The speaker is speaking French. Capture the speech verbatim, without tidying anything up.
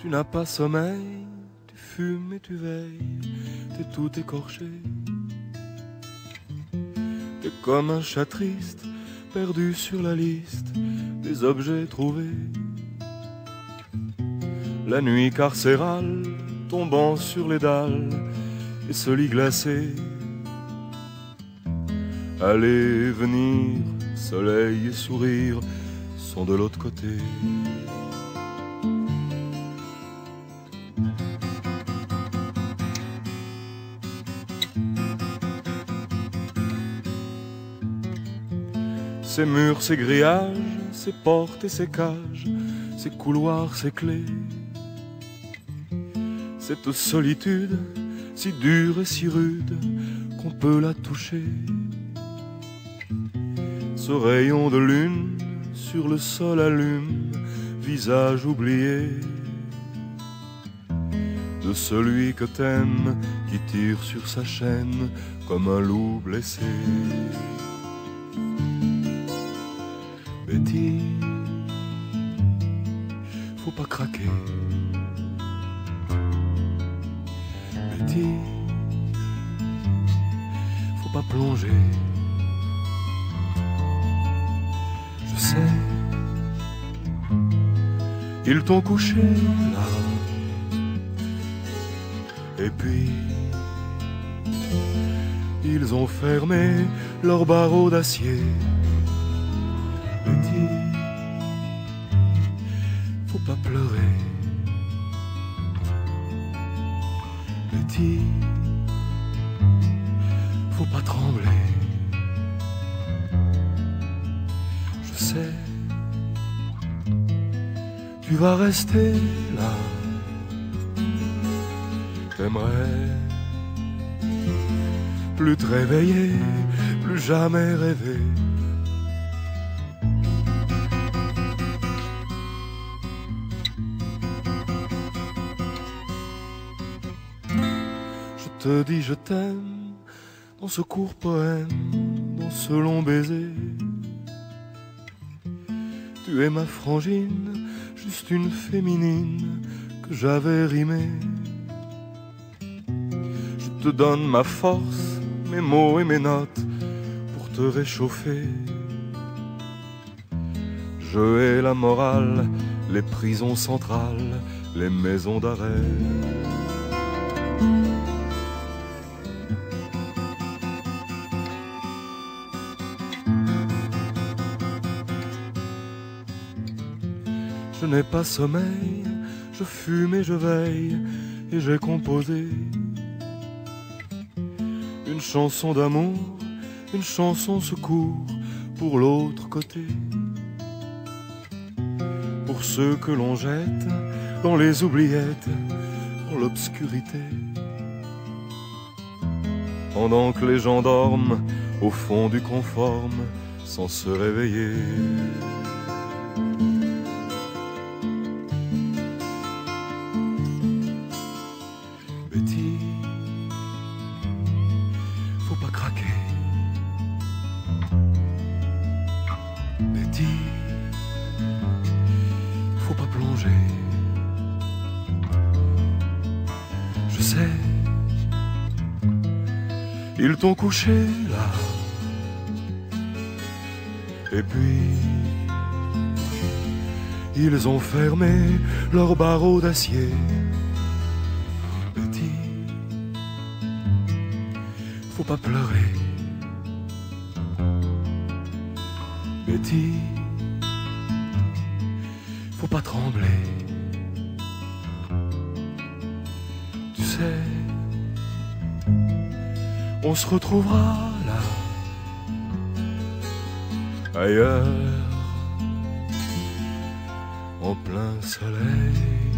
n'as pas sommeil, tu fumes et tu veilles, t'es tout écorché. T'es comme un chat triste, perdu sur la liste des objets trouvés. La nuit carcérale, tombant sur les dalles, et ce lit glacé. Aller, venir, soleil et sourire sont de l'autre côté. Ces murs, ces grillages, ces portes et ces cages, ces couloirs, ces clés. Cette solitude, si dure et si rude, qu'on peut la toucher. Ce rayon de lune, sur le sol allume, visage oublié de celui que t'aimes, qui tire sur sa chaîne comme un loup blessé. Betty, faut pas craquer. Betty, faut pas plonger. Je sais, ils t'ont couché là. Et puis, ils ont fermé leurs barreaux d'acier. Betty, faut pas pleurer. Betty, faut pas trembler. Je sais, tu vas rester là. T'aimerais plus te réveiller, plus jamais rêver. Je te dis je t'aime dans ce court poème, dans ce long baiser. Tu es ma frangine, juste une féminine que j'avais rimée. Je te donne ma force, mes mots et mes notes pour te réchauffer. Je hais la morale, les prisons centrales, les maisons d'arrêt. Je n'ai pas sommeil, je fume et je veille, et j'ai composé une chanson d'amour, une chanson secours pour l'autre côté. Pour ceux que l'on jette dans les oubliettes, dans l'obscurité. Pendant que les gens dorment au fond du conforme sans se réveiller. Betty, faut pas craquer. Betty, faut pas plonger. Je sais, ils t'ont couché là. Et puis, ils ont fermé leurs barreaux d'acier. Betty, faut pas pleurer. Betty, faut pas trembler. Tu sais, on se retrouvera là, ailleurs, en plein soleil.